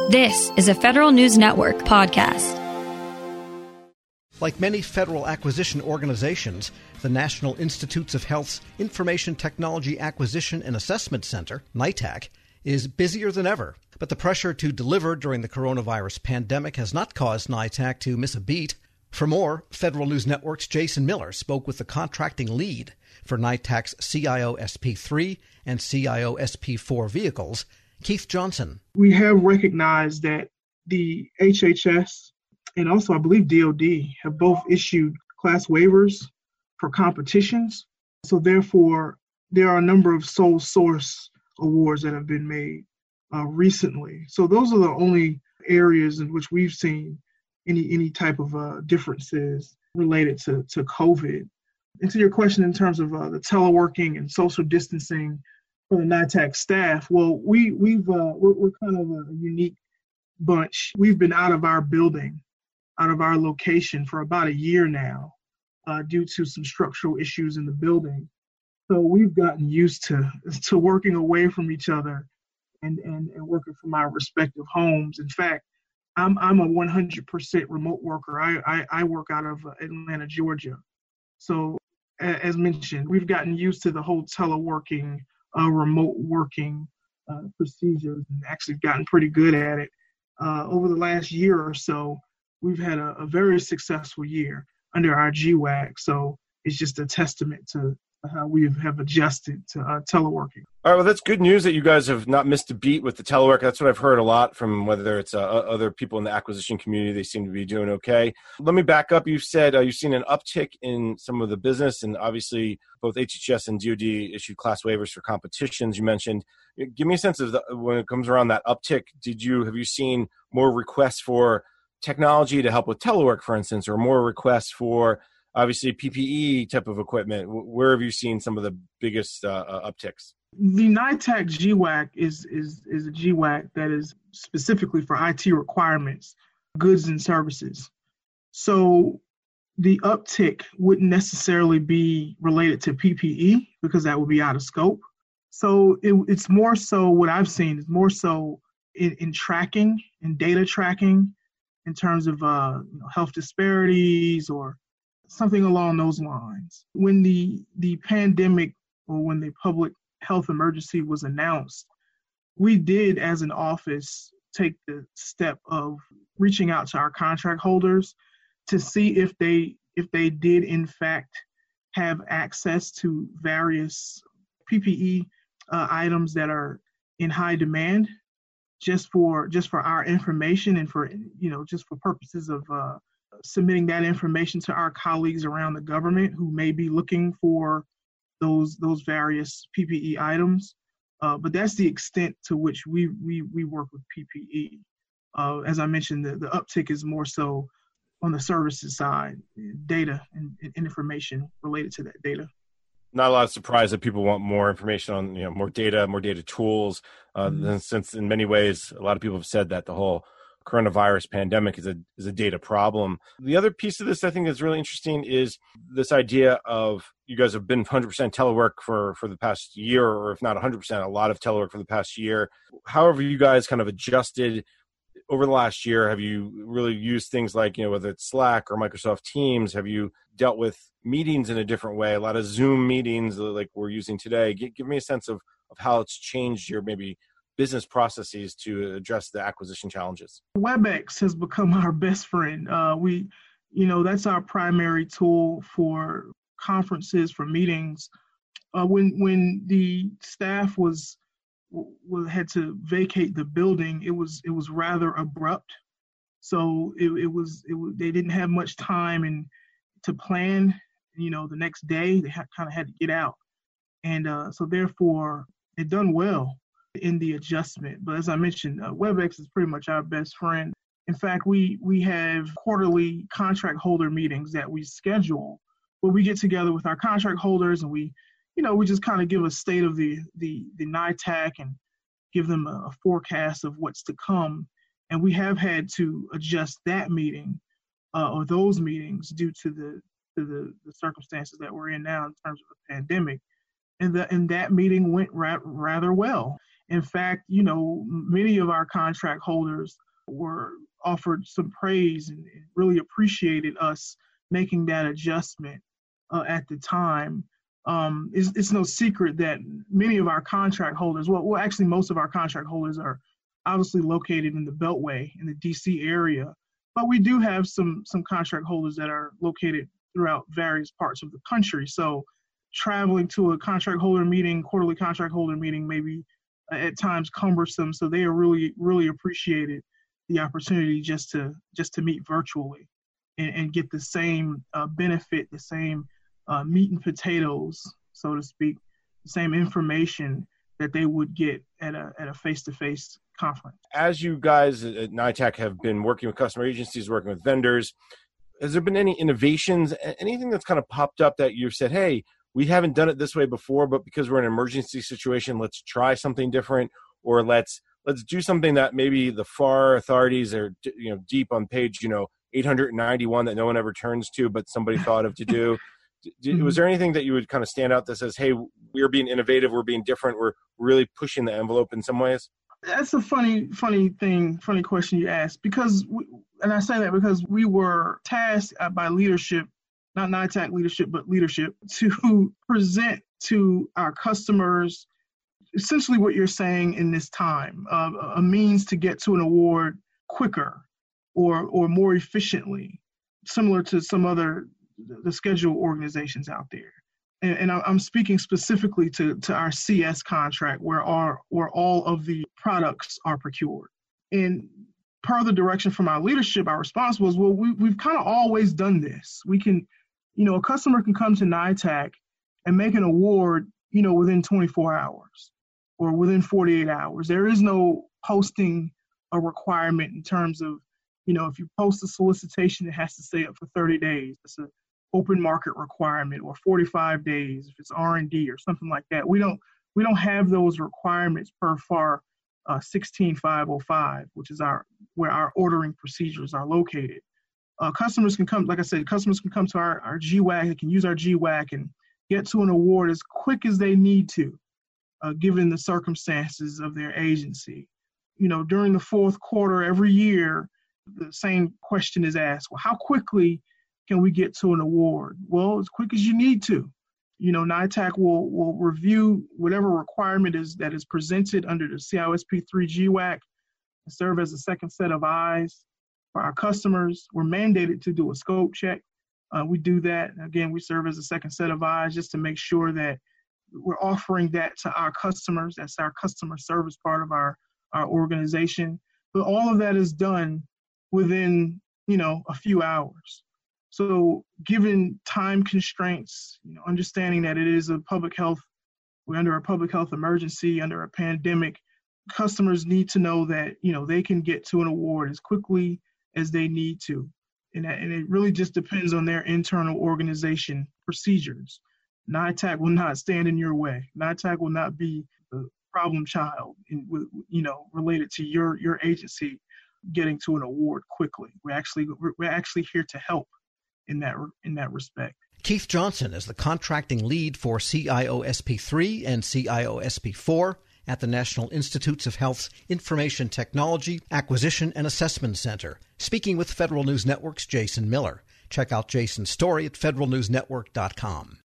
This is a Federal News Network podcast. Like many federal acquisition organizations, the National Institutes of Health's Information Technology Acquisition and Assessment Center, NITAC, is busier than ever. But the pressure to deliver during the coronavirus pandemic has not caused NITAC to miss a beat. For more, Federal News Network's Jason Miller spoke with the contracting lead for NITAC's CIO SP3 and CIO SP4 vehicles, Keith Johnson. We have recognized that the HHS and also I believe DOD have both issued class waivers for competitions. So therefore, there are a number of sole source awards that have been made recently. So those are the only areas in which we've seen any type of differences related to COVID. And to your question in terms of the teleworking and social distancing for the NITAC staff, well, we're kind of a unique bunch. We've been out of our building, out of our location for about a year now due to some structural issues in the building. So we've gotten used to working away from each other and working from our respective homes. In fact, I'm a 100% remote worker. I work out of Atlanta, Georgia. So as mentioned, we've gotten used to the whole teleworking, remote working procedures and actually gotten pretty good at it. Over the last year or so, we've had a very successful year under our GWAC. So it's just a testament to how we have adjusted to teleworking. All right, well, that's good news that you guys have not missed a beat with the telework. That's what I've heard a lot from whether it's other people in the acquisition community. They seem to be doing okay. Let me back up. You said you've seen an uptick in some of the business, and obviously both HHS and DOD issued class waivers for competitions. You mentioned. Give me a sense of when it comes around that uptick. Have you seen more requests for technology to help with telework, for instance, or more requests for obviously PPE type of equipment? Where have you seen some of the biggest upticks? The NITAC GWAC is a GWAC that is specifically for IT requirements, goods and services. So the uptick wouldn't necessarily be related to PPE because that would be out of scope. So it's more so what I've seen is more so in tracking, in data tracking, in terms of health disparities or something along those lines. When the pandemic or when the public health emergency was announced, we did as an office take the step of reaching out to our contract holders to see if they did in fact have access to various PPE items that are in high demand just for our information and for just for purposes of submitting that information to our colleagues around the government who may be looking for those various PPE items. But that's the extent to which we work with PPE. As I mentioned, the uptick is more so on the services side, data and information related to that data. Not a lot of surprise that people want more information on more data tools. Since in many ways, a lot of people have said that the whole coronavirus pandemic is a data problem. The other piece of this I think is really interesting is this idea of you guys have been 100% telework for the past year, or if not 100%, a lot of telework for the past year. However, you guys kind of adjusted over the last year. Have you really used things like, whether it's Slack or Microsoft Teams? Have you dealt with meetings in a different way? A lot of Zoom meetings like we're using today. Give me a sense of how it's changed your maybe business processes to address the acquisition challenges. WebEx has become our best friend. That's our primary tool for conferences, for meetings. When the staff had to vacate the building, it was rather abrupt. So they didn't have much time to plan. The next day they kind of had to get out, and so therefore they've done well in the adjustment. But as I mentioned, WebEx is pretty much our best friend. In fact, we have quarterly contract holder meetings that we schedule where we get together with our contract holders and we just kind of give a state of the NITAC and give them a forecast of what's to come. And we have had to adjust that meeting or those meetings due to the circumstances that we're in now in terms of the pandemic. And that meeting went rather well. In fact, many of our contract holders were offered some praise and really appreciated us making that adjustment at the time. It's no secret that many of our contract holders, well, actually most of our contract holders are obviously located in the Beltway in the DC area, but we do have some contract holders that are located throughout various parts of the country. So traveling to a contract holder meeting, quarterly contract holder meeting, may be at times cumbersome. So they are really, really appreciated the opportunity just to meet virtually and get the same benefit, the same meat and potatoes, so to speak, the same information that they would get at a face-to-face conference. As you guys at NITAC have been working with customer agencies, working with vendors, has there been any innovations, anything that's kind of popped up that you've said, hey, we haven't done it this way before, but because we're in an emergency situation, let's try something different, or let's do something that maybe the FAR authorities are deep on page 891 that no one ever turns to, but somebody thought of to do. Was there anything that you would kind of stand out that says, hey, we're being innovative, we're being different, we're really pushing the envelope in some ways? That's a funny question you asked, and I say that because we were tasked by leadership, not NITAC leadership, but leadership, to present to our customers essentially what you're saying in this time, a means to get to an award quicker or more efficiently, similar to some other the schedule organizations out there. And I'm speaking specifically to our CS contract where all of the products are procured. And per the direction from our leadership, our response was, well, we've kind of always done this. We can, a customer can come to NITAC and make an award, within 24 hours or within 48 hours. There is no posting a requirement in terms of, if you post a solicitation, it has to stay up for 30 days. It's an open market requirement, or 45 days if it's R&D or something like that. We don't have those requirements per FAR 16505, which is where our ordering procedures are located. Customers can come, like I said, to our GWAC. They can use our GWAC and get to an award as quick as they need to, given the circumstances of their agency. During the fourth quarter every year, the same question is asked. Well, how quickly can we get to an award? Well, as quick as you need to. NITAC will review whatever requirement that is presented under the CIOSP 3 GWAC and serve as a second set of eyes for our customers. We're mandated to do a scope check. We do that. Again, we serve as a second set of eyes just to make sure that we're offering that to our customers. That's our customer service part of our organization. But all of that is done within, a few hours. So given time constraints, understanding that it is we're under a public health emergency, under a pandemic, customers need to know that, they can get to an award as quickly as they need to. And it really just depends on their internal organization procedures. NITAC will not stand in your way. NITAC will not be the problem child, related to your agency getting to an award quickly. We're actually here to help in that respect. Keith Johnson is the contracting lead for CIOSP3 and CIOSP4 at the National Institutes of Health's Information Technology Acquisition and Assessment Center, speaking with Federal News Network's Jason Miller. Check out Jason's story at federalnewsnetwork.com.